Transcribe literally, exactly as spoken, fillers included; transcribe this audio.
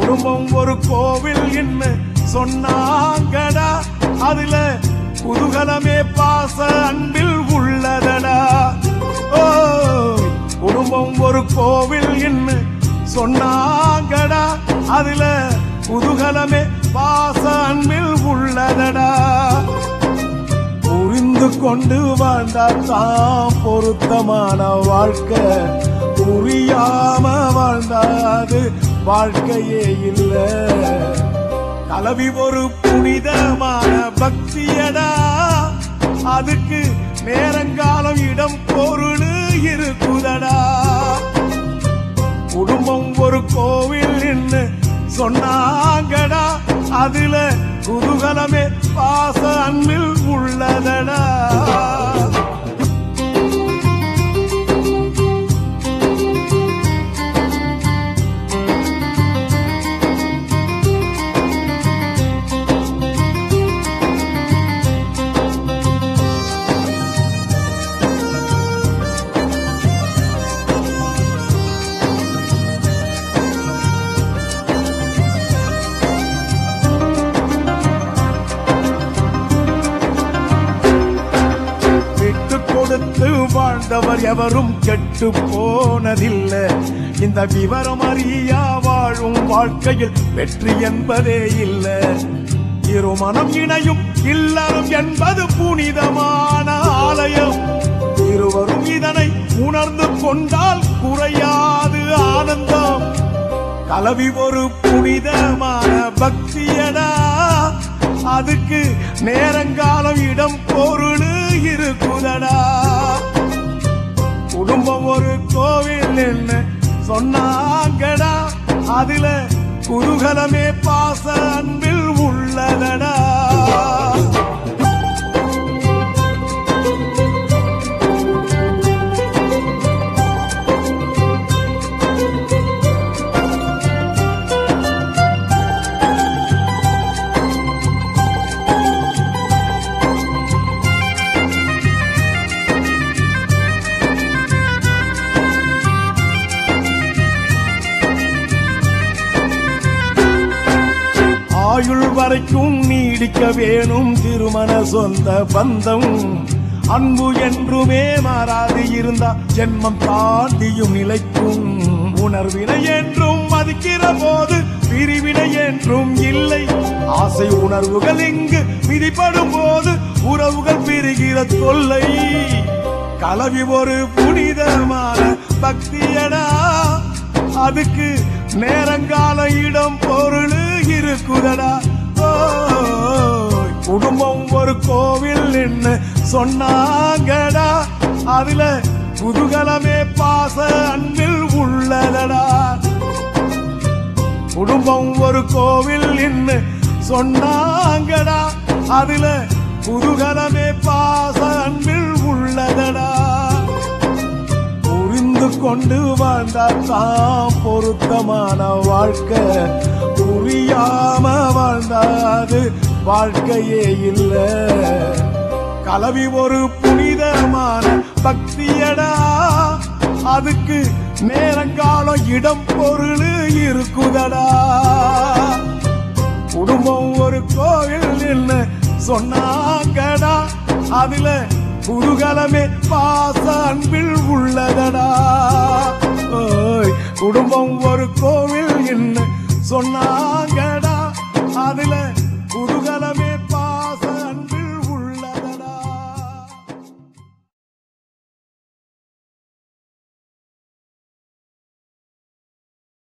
குடும்பம் ஒரு கோவில் என்ன சொன்னாங்கடா, அதுல குதூகலமே பாச அன்பில் உள்ளதடா. ஓ குடும்பம் ஒரு கோவில் என்ன சொன்னாங்கடா, அதுல குதூகலமே பாச அன்பில் உள்ளதடா. புரிந்து கொண்டு வாழ்ந்தாதான் பொருத்தமான வாழ்க்கை, புரியாம வாழ்ந்தாது வாழ்க்கையே இல்ல. கலவி ஒரு புனிதமான பக்தியடா, அதுக்கு நேரங்காலம் இடம் பொருள் இருக்குதடா. குடும்பம் ஒரு கோவில் என்று சொன்னாங்கடா, அதுல குதூகலமே பாச அன்பில் உள்ளதடா. வாழ்ந்தவர் எவரும் கெட்டு போனதில்லை. இந்த விவரம் அறியா வாழும் வாழ்க்கையில் வெற்றி என்பதே இல்லை. இருமனம் இணையும் இல்லறம் என்பது புனிதமான ஆலயம். இருவரும் இதனை உணர்ந்து கொண்டால் குறையாது ஆனந்தம். கலவி ஒரு புனிதமான பக்தியடா, அதுக்கு நேரங்காலம் இடம் பொருள் இருக்குதடா. குடும்பம் ஒரு கோவில் என்ன சொன்னாங்கடா, அதுல குதூகலமே பாச அன்பில் உள்ளதடா. ஆயுள் வரைக்கும் நீடிக்க வேணும் திருமண சொந்த பந்தம். அன்பு என்றுமே மாறாது இருந்தா ஜென்மம் தாண்டியும் நிலைக்கும். உணர்வினை என்றும் மதிக்கிற போது பிரிவினை என்றும் இல்லை. ஆசை உணர்வுகள் இங்கு விதிப்படும் போது உறவுகள் பிரிகிற தொல்லை. கலவி ஒரு புனிதமான பக்தியடா, அதுக்கு நேரங்கால இடம் பொருள் இருக்குதடா. குடும்பம் ஒரு கோவில் என்ன சொன்னாங்கடா, அதுல குதூகலமே பாச அன்பில் உள்ளதடா. குடும்பம் ஒரு கோவில் என்ன சொன்னாங்கடா, அதுல குதூகலமே பாச அன்பில் உள்ளதடா. புரிந்து கொண்டு வாழ்ந்தாதான் பொருத்தமான வாழ்க்கை, புரியாம வாழ்ந்தாது வாழ்க்கையே இல்ல. கலவி ஒரு புனிதமான பக்தியடா, அதுக்கு நேரங்காலம் இடம் பொருள் இருக்குதடா. குடும்பம் ஒரு கோவில் என்ன சொன்னாங்கடா, அதுல குதூகலமே பாச அன்பில் உள்ளதடா. குடும்பம் ஒரு கோவில் என்ன சொன்னாங்க.